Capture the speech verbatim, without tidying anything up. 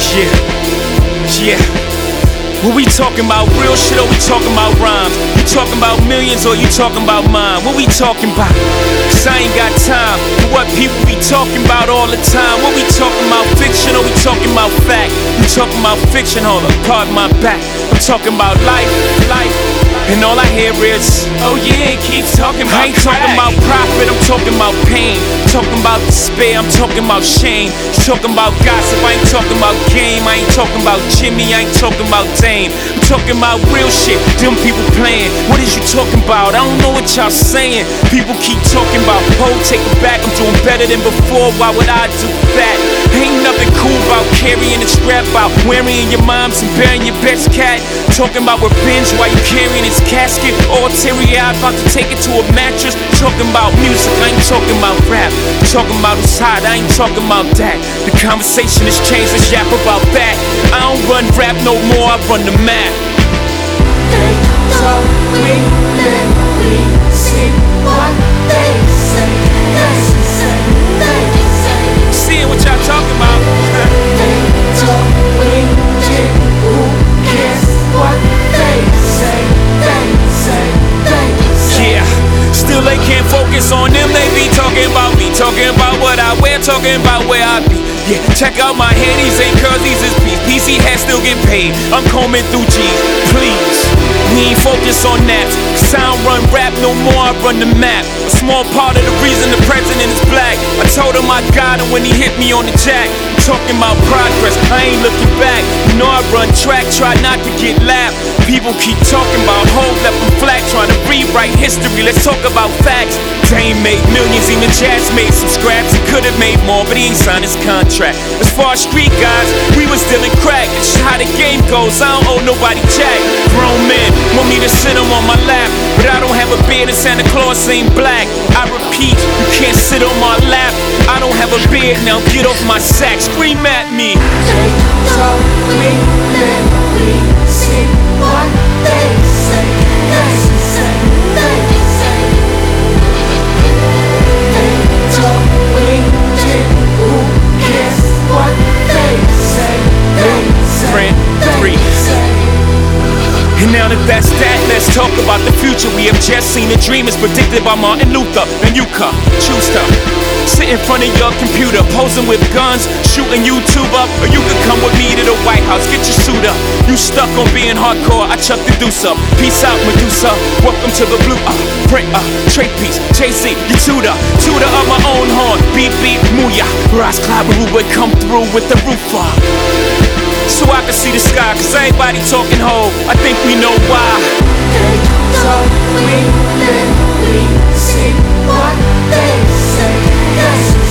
Yeah, yeah. What we talking about, real shit or we talking about rhymes? You talking about millions or you talking about mine? What we talking about? Cause I ain't got time for what people be talking about all the time. What we talking about, fiction or we talking about fact? You talking about fiction, hold up, pardon my back. I'm talking about life, life. And all I hear is, oh yeah, keep talking about I ain't crack. Talking about profit, I'm talking about pain. Talking about despair, I'm talking about shame. Talking about gossip, I ain't talking about game. I ain't talking about Jimmy, I ain't talking about Dame. I'm talking about real shit, them people playing. What is you talking about? I don't know what y'all saying. People keep talking about, oh, take it back, I'm doing better than before, why would I do that? Ain't nothing cool about carrying a strap out, wearing your moms and burying your best cat. Talking about revenge while you carrying his casket, all teary-eyed, about to take it to a mattress. Talking about music, I ain't talking about rap. Talking about who's hot, I ain't talking about that. The conversation has changed, let's yap about that. I don't run rap no more, I run the map. They talk, we live, we see what they say. They say, they say. Seeing what y'all talking about. They talk, we did, who cares what they say? They say, they say. Yeah, still they can't focus on them, they be talking about me. Talking about what I wear, talking about where I be. Yeah, check out my hair, these ain't curls, these is P's. P C hats still get paid, I'm combing through G's. Please, we ain't focus on that. Cause I don't run rap no more, I run the map. A small part of the reason the president is black. I told him I got him when he hit me on the jack. I'm talking about progress, I ain't looking back. You know I run track, try not to get lapped. People keep talking about hoes left them flat, trying to rewrite history, let's talk about facts. Dame made millions, even Jazz made some scraps. He could've made more, but he ain't signed his contract. As far as street guys, we was dealing crack. That's just how the game goes, I don't owe nobody jack. Grown men want me to sit them on my lap, but I don't have a beard and Santa Claus ain't black. I repeat, you can't sit on my lap. I don't have a beard, now get off my sack. Scream at me. They talk, we live, we see what they say. They say, they say. They talk, we did, who cares what they say? They say, Friend, they say. And now that that's that, let's talk about the future. We have just seen a dream as predicted by Martin Luther. And you come, choose to sit in front of your computer, posing with guns, shooting YouTube up. Or you could come with me to the White House, get your suit up. You stuck on being hardcore, I chuck the deuce up. Peace out, Medusa, welcome to the blue, uh, print, uh, trade piece, chasing, you tutor, tutor of my own horn. Beep, beep, mooyah, Ras Klabaru would come through with the roof up. So I can see the sky, cause everybody talking ho, I think we know why. They talk, we live, we see what they say. They